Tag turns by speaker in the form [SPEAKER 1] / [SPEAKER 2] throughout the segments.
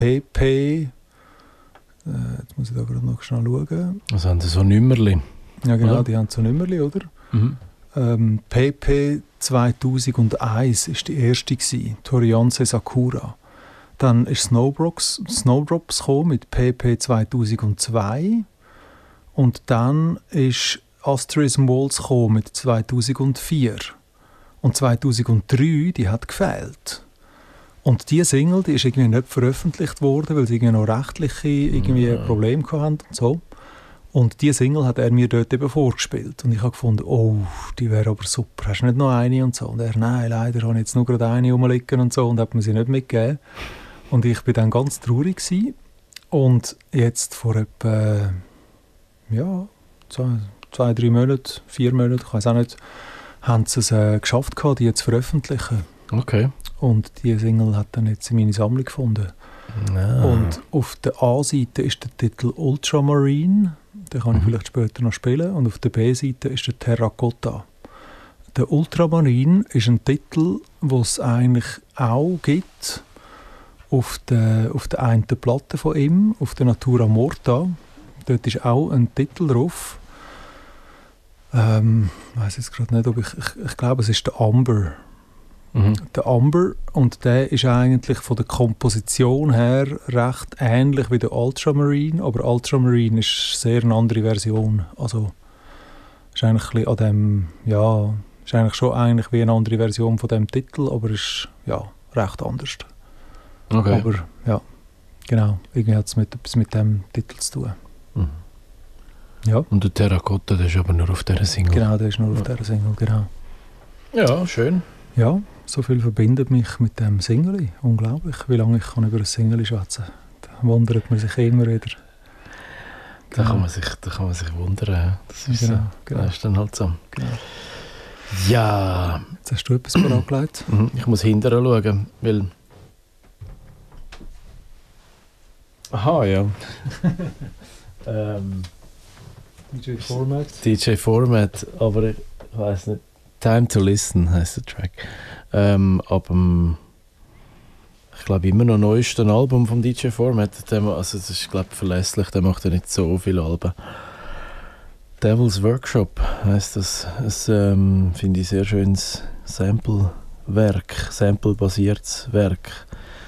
[SPEAKER 1] PP. Jetzt muss ich da gerade noch schnell schauen.
[SPEAKER 2] Also haben sie so Nümmerli?
[SPEAKER 1] Ja genau,
[SPEAKER 2] oder?
[SPEAKER 1] Die haben so Nümmerli, oder?
[SPEAKER 2] Mhm.
[SPEAKER 1] PP 2001 war die erste, Torianse Sakura. Dann ist Snowdrops gekommen mit PP 2002. Und dann ist Asterism Waltz gekommen mit 2004. Und 2003, die hat gefehlt. Und diese Single, die ist irgendwie nicht veröffentlicht worden, weil sie irgendwie noch rechtliche Probleme hatten und so. Und diese Single hat er mir dort eben vorgespielt. Und ich habe gefunden, oh, die wäre aber super. Hast du nicht noch eine und so? Und er, nein, leider habe ich jetzt nur gerade eine rumliegen und so und hat mir sie nicht mitgegeben. Und ich war dann ganz traurig gewesen. Und jetzt vor etwa 2-3 Monaten, 4 Monate, ich weiß auch nicht, haben sie es geschafft, die zu veröffentlichen.
[SPEAKER 2] Okay.
[SPEAKER 1] Und diese Single hat dann jetzt in meine Sammlung gefunden.
[SPEAKER 2] Ah.
[SPEAKER 1] Und auf der A-Seite ist der Titel Ultramarine, den kann ich vielleicht später noch spielen. Und auf der B-Seite ist der Terracotta. Der Ultramarine ist ein Titel, den es eigentlich auch gibt auf der einen Platte von ihm, auf der Natura Morta. Dort ist auch ein Titel drauf. Ich weiss jetzt gerade nicht, ob ich glaube, es ist der Amber. Der Amber, und der ist eigentlich von der Komposition her recht ähnlich wie der Ultramarine, aber Ultramarine ist sehr eine andere Version. Also ist eigentlich ein bisschen an dem, ist eigentlich schon eigentlich wie eine andere Version von dem Titel, aber ist recht anders.
[SPEAKER 2] Okay.
[SPEAKER 1] Aber ja, genau, irgendwie hat es etwas mit dem Titel zu tun. Ja.
[SPEAKER 2] Und der Terracotta, der ist aber nur auf dieser Single.
[SPEAKER 1] Genau, der ist nur auf dieser Single, genau.
[SPEAKER 2] Ja, schön.
[SPEAKER 1] Ja, so viel verbindet mich mit dem Single. Unglaublich, wie lange ich kann über ein Single schwätzen kann. Da wundert man sich immer wieder.
[SPEAKER 2] Da kann man sich wundern. Das ist,
[SPEAKER 1] genau.
[SPEAKER 2] Das ist dann halt so.
[SPEAKER 1] Genau.
[SPEAKER 2] Ja.
[SPEAKER 1] Jetzt hast du etwas bereitgelegt.
[SPEAKER 2] Ich muss hinterher schauen, weil... Aha, ja.
[SPEAKER 1] DJ Format.
[SPEAKER 2] DJ Format, aber ich weiss nicht. Time to Listen heisst der Track. Ab dem, ich glaube, immer noch neuesten Album vom DJ Format. Also das ist, glaube ich, verlässlich, der macht ja nicht so viele Alben. Devil's Workshop heisst das. Es finde ich sehr schönes Sample-basiertes Werk.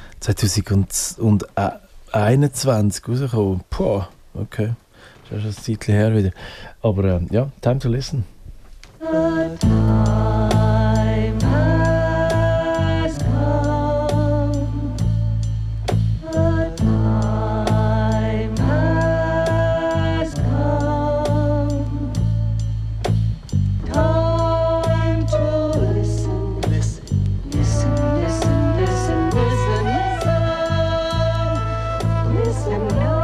[SPEAKER 2] 2021 rausgekommen. Puh, okay. Das ist schon ein Zeitchen her wieder. Aber Time to Listen.
[SPEAKER 3] The time has come. The time has come. Time to listen. Listen. Listen, listen, listen, listen, listen. Listen now.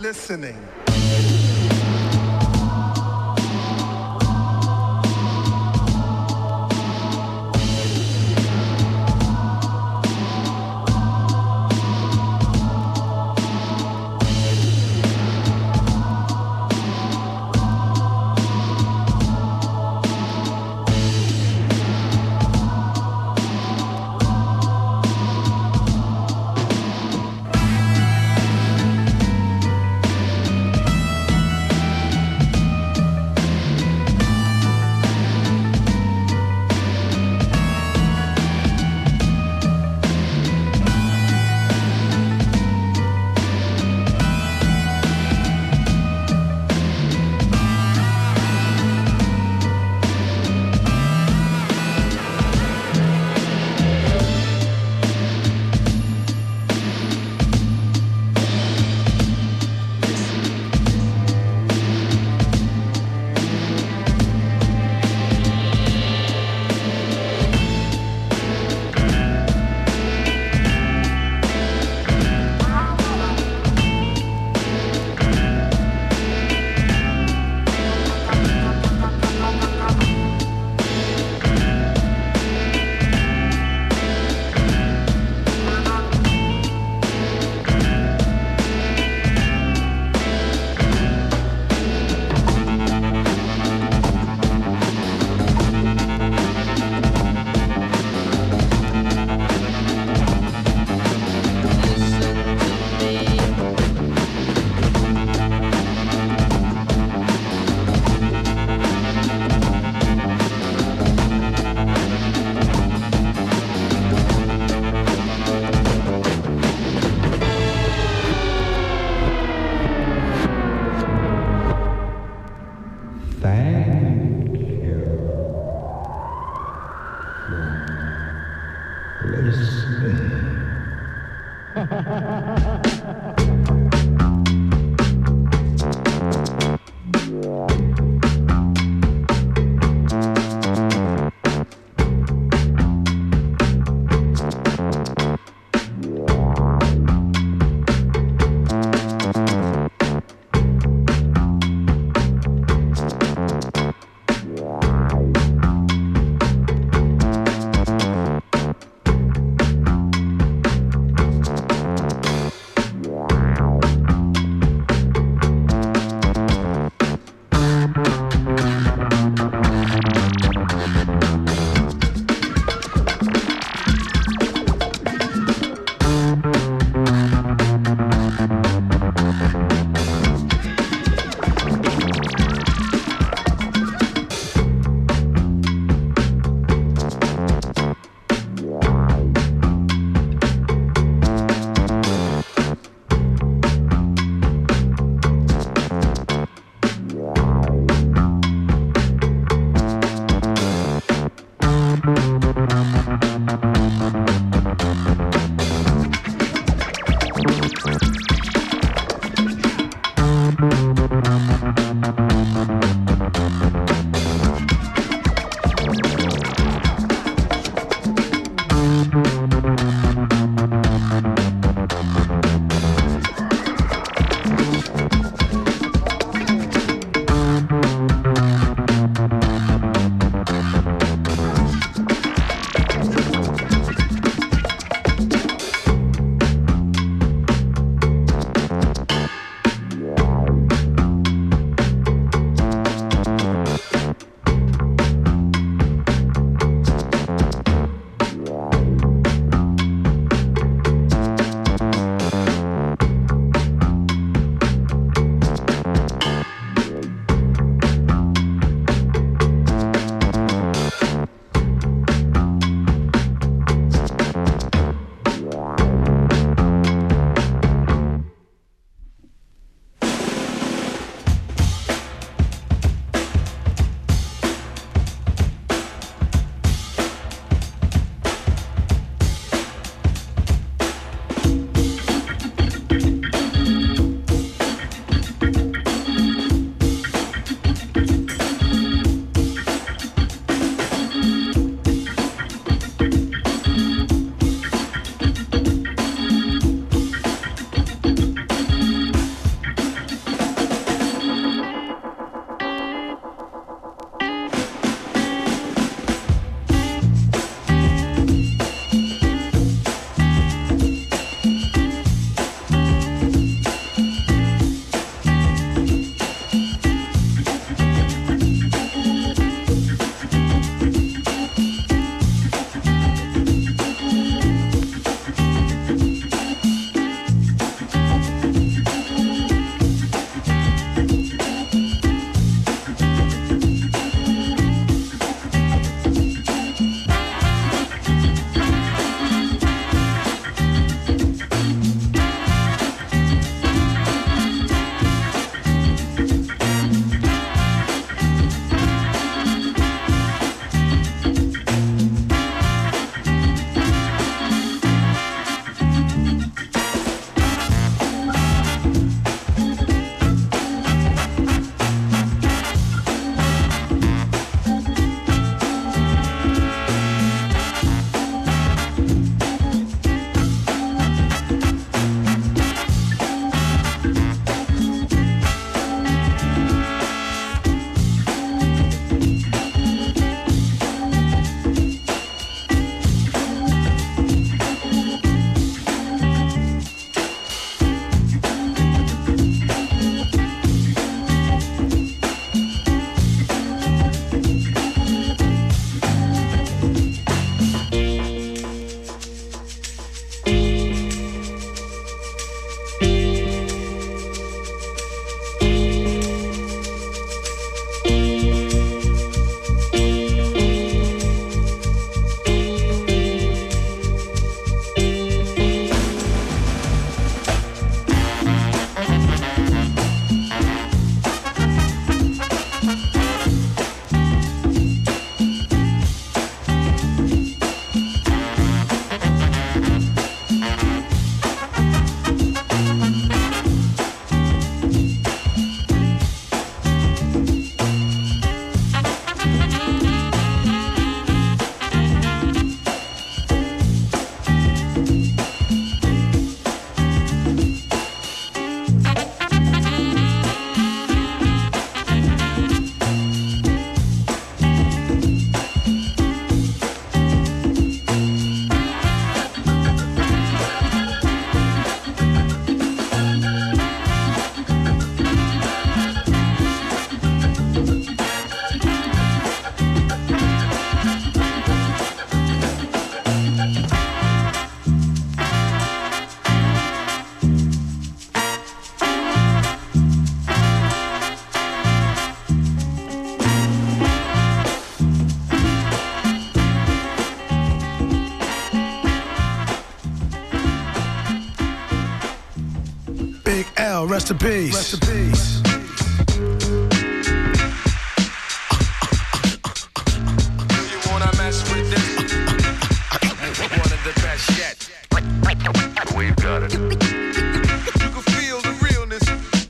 [SPEAKER 4] listening. L, rest in peace. Rest in peace.
[SPEAKER 5] You wanna mess with this? One of the best yet. We've got it. You can feel the realness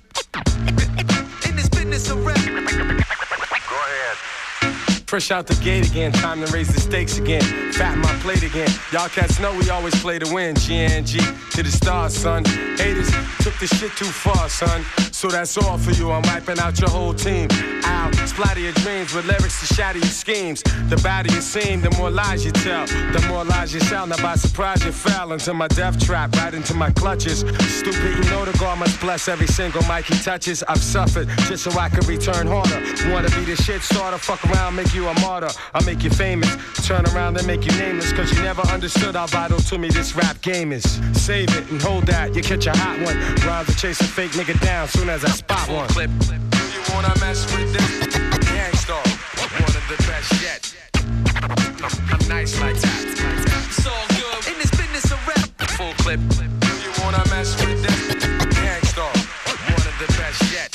[SPEAKER 5] in this business of rap. Go ahead. Fresh out the gate again, time to raise the stakes again. Fatten my plate again. Y'all cats know we always play to win. GNG to the stars, son. Haters took this shit too far, son. So that's all for you. I'm wiping out your whole team. Ow, splatter your dreams with lyrics to shatter your schemes. The badder you seem, the more lies you tell. The more lies you sell. Now by surprise you fell into my death trap, right into my clutches. Stupid, you know the God must bless every single mic he touches. I've suffered just so I can return harder. Wanna be the shit starter, fuck around, make you a martyr. I'll make you famous, turn around and make you nameless. Cause you never understood how vital to me this rap game is. Save it and hold that, you catch a hot one. Rhymes to chase a fake nigga down soon as I spot one. Clip. You wanna mess with this? Gangstar, one of the best yet. I'm nice like that. It's all good in this business of rap. Full clip. You wanna mess with this? Gangstar, one of the best yet.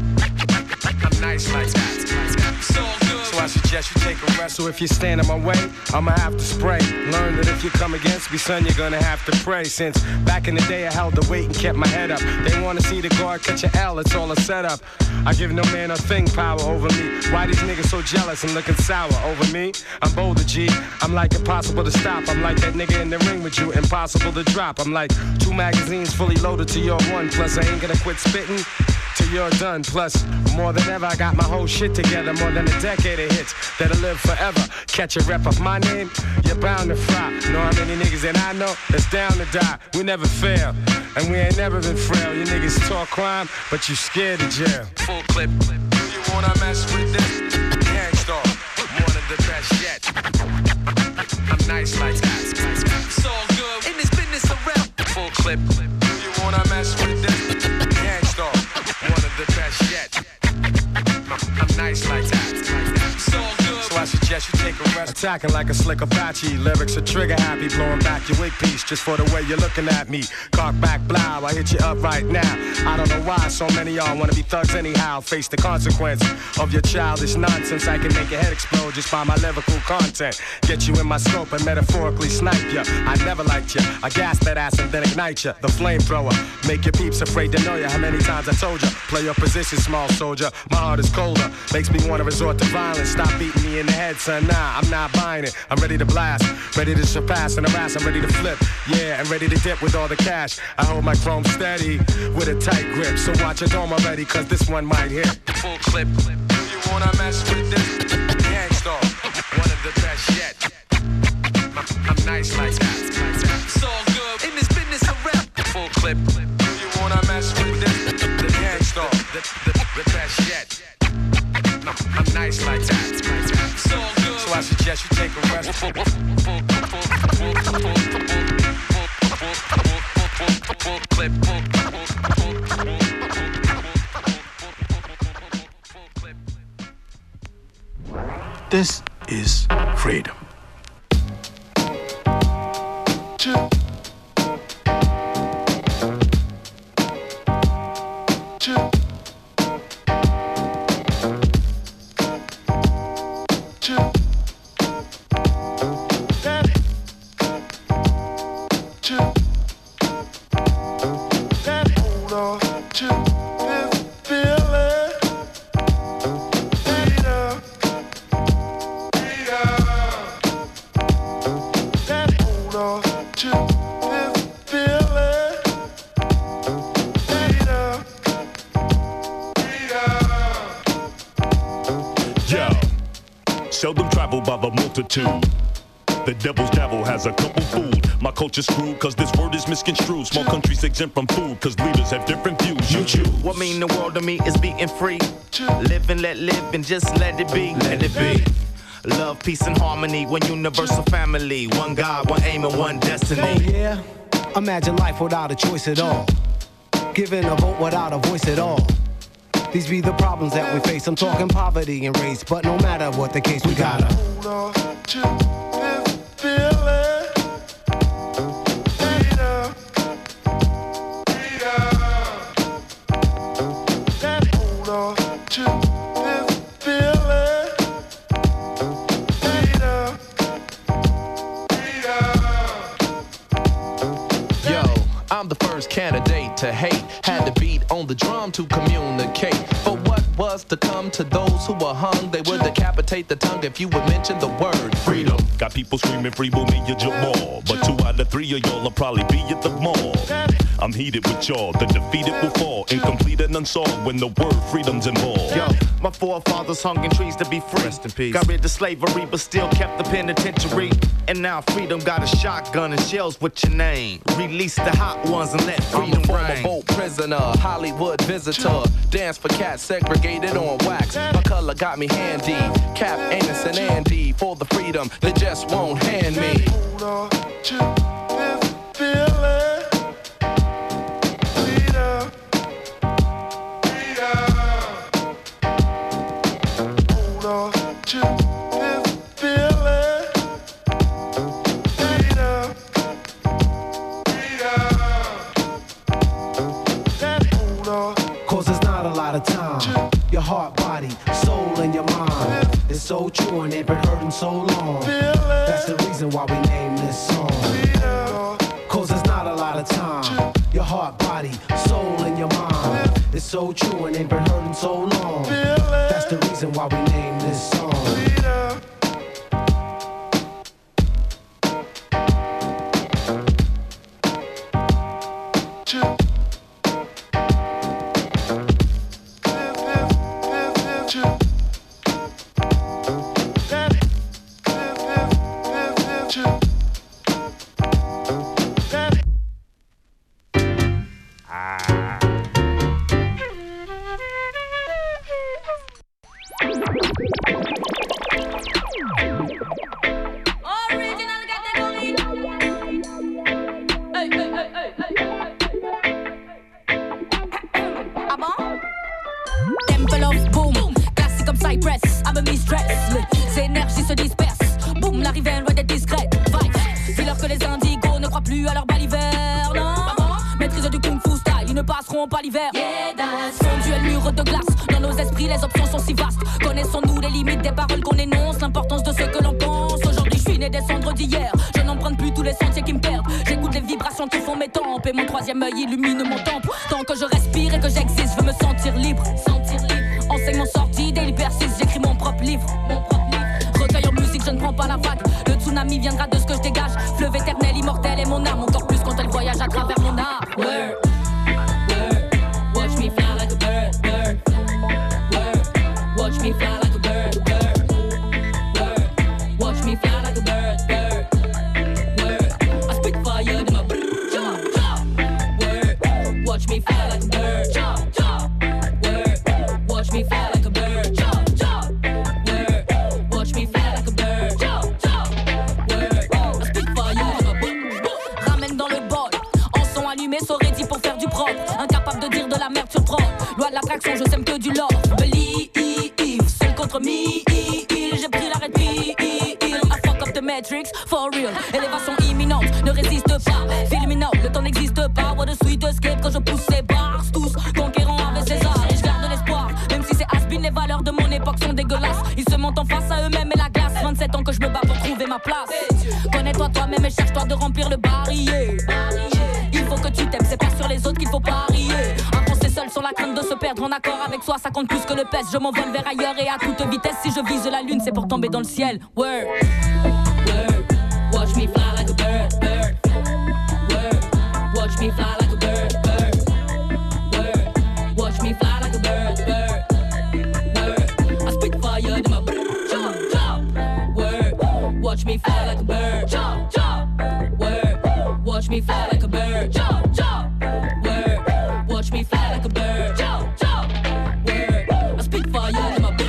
[SPEAKER 5] I'm nice like that. It's all good. So I suggest you take a rest. So if you stand in my way, I'ma have to spray. Learn that if you come against me, son, you're gonna have to pray. Since back in the day I held the weight and kept my head up. They wanna see the guard catch an L, it's all a setup. I give no man a thing power over me. Why these niggas so jealous and looking sour over me? I'm bolder, G. I'm like impossible to stop. I'm like that nigga in the ring with you, impossible to drop. I'm like 2 magazines fully loaded to your 1. Plus I ain't gonna quit spitting till you're done. Plus, more than ever, I got my whole shit together. More than a decade of hits that'll live forever. Catch a rep of my name, you're bound to fry. Know how many niggas that I know that's down to die. We never fail, and we ain't never been frail. You niggas talk crime, but you scared of jail. Full clip. You wanna mess with this? Gangstar, one of the best yet. I'm nice like that. It's all good in this business of rap. Full clip. You wanna mess with this? Gangstar, one of the best yet. I'm nice like that. It's all good. So I suggest you take a rest. Attacking like a slick Apache. Lyrics are trigger happy. Blowing back your wig piece just for the way you're looking at me. Cock back, blow. I hit you up right now. I don't know why so many y'all wanna be thugs anyhow. Face the consequence of your childish nonsense. I can make your head explode just by my lyrical content. Get you in my scope and metaphorically snipe ya. I never liked ya. I gas that ass and then ignite ya. The flamethrower. Make your peeps afraid to know ya. How many times I told ya? Play your position, small soldier. My heart is colder. Makes me wanna resort to violence. Stop beating me in the head, son. Nah, I'm not buying it. I'm ready to blast. Ready to surpass and harass. I'm ready to flip. Yeah, and ready to dip with all the cash. I hold my chrome steady with a tight grip. So watch your dome already, cause this one might hit. Full clip. You wanna mess with this? Gangstar, one of the best yet. I'm nice like that. It's all good in this business of rap. Full clip. You wanna mess with this? The Gangstar, the best yet. I'm nice like that. It's all good. So I suggest you take a rest. Full clip.
[SPEAKER 4] This is freedom.
[SPEAKER 6] Seldom traveled by the multitude. The devil's devil has a couple food. My culture's screwed cause this word is misconstrued. Small countries exempt from food cause leaders have different views. You choose.
[SPEAKER 7] What mean the world to me is being free. Live and let live and just let it be. Let it be. Love, peace, and harmony. One universal family. One God, one aim, and one destiny.
[SPEAKER 8] Oh yeah? Imagine life without a choice at all. Giving a vote without a voice at all. These be the problems that we face. I'm talking poverty and race, but no matter what the case, we gotta hold on to this feeling. Freedom. Freedom.
[SPEAKER 9] to hate. Had to beat on the drum to communicate. For what was to come to those who were hung, they would decapitate the tongue if you would mention the word freedom.
[SPEAKER 6] Got people screaming free Boomy Jamal, but 2 out of 3 of y'all will probably be at the mall. I'm heated with y'all, the defeated will fall, incomplete and unsolved when the word freedom's involved.
[SPEAKER 7] Yo, my forefathers hung in trees to be free.
[SPEAKER 2] Rest in peace.
[SPEAKER 7] Got rid of slavery, but still kept the penitentiary. And now freedom got a shotgun and shells with your name. Release the hot ones and let
[SPEAKER 9] I'm
[SPEAKER 7] freedom
[SPEAKER 9] a former
[SPEAKER 7] reign.
[SPEAKER 9] boat prisoner, Hollywood visitor. Dance for cats segregated on wax. My color got me handy. Cap, Amos, and Andy for the freedom they just won't hand me.
[SPEAKER 5] Hold on to this feeling. Freedom. Freedom. Hold on to this feeling. Freedom. Freedom. Hold on.
[SPEAKER 8] Cause there's not a lot of time. Your heart, body, soul, and your mind. It's so true and they've been hurting so long. That's the reason why we named this song. Cause there's not a lot of time. Your heart, body, soul, and your mind. It's so true and they've been hurting so long. That's the reason why we named this song.
[SPEAKER 10] Temple of Boom, classique comme Cypress, I'm a mistress. Ces énergies se dispersent. Boum, l'arrivée est loin d'être discrète. Vibe, dis-leur que les indigos ne croient plus à leur balivernes. Maîtrise du kung fu style, ils ne passeront pas l'hiver. Son duel mur de glace, dans nos esprits les options sont si vastes. Connaissons-nous les limites des paroles qu'on énonce, l'importance de ce que l'on pense. Aujourd'hui je suis né des cendres d'hier, je n'emprunte plus tous les sentiers qui me perdent. J'écoute les vibrations qui font mes tempes et mon troisième œil illumine mon temple. Tant que je respire et que j'existe, je veux me sentir libre. Enseignement sorti, daily persiste, j'écris mon propre livre. Recueil en musique, je ne prends pas la vague. Le tsunami viendra de ce que je dégage. Fleuve éternel, immortel et mon âme. Encore plus quand elle voyage à travers mon art. Word, word, watch me fly like a bird, bird. Word, watch me fly like a bird, bird. Word, watch me fly like a bird, bird. Word, I spit fire in my bird. Jump, jump. Word, watch me fly like a bird. Jump, jump. Word, watch me fly like a bird. Jump, jump. Word, watch me fly like a bird. Jump, jump. Word, I spit fire in my bird. Ramène dans le bol, en son allumé, saurait dit pour faire du propre. Incapable de dire de la merde sur prod. Loi de l'attraction, je sème que du lore. Believe, seul contre me. J'ai pris l'arrêt de I fuck up the Matrix, for real. Élévation imminente, ne résiste pas. Fulminant, le temps n'existe pas. What a sweet escape quand je pousse ces bars. Tous conquérants avec César. Et je garde l'espoir, même si c'est has-been, les valeurs de mon époque sont dégueulasses. Ils se montent en face à eux-mêmes et la glace. 27 ans que je me bats pour trouver ma place. Connais-toi toi-même et cherche-toi de remplir le barillet. Il faut que tu t'aimes, c'est pas sur les autres qu'il faut parier. Avancer seul sur la crainte de se perdre en accord avec soi, ça compte plus que le pèse. Je m'envole vers ailleurs et à toute vitesse. Si je vise la lune, c'est pour tomber dans le ciel. Word, word, watch me fly like a bird, bird. Word, watch me fly like a bird, bird. Word, watch me fly like a bird, bird. Word, I spit fire in my bird. Jump, jump. Word, watch me fly like a bird. Jump, jump. Word, watch me fly like a bird. Jump, jump. Word, watch me fly like a bird. Jump, jump. Word, I spit fire in my bird.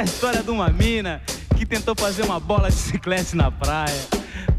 [SPEAKER 11] é a história de uma mina que tentou fazer uma bola de chiclete na praia.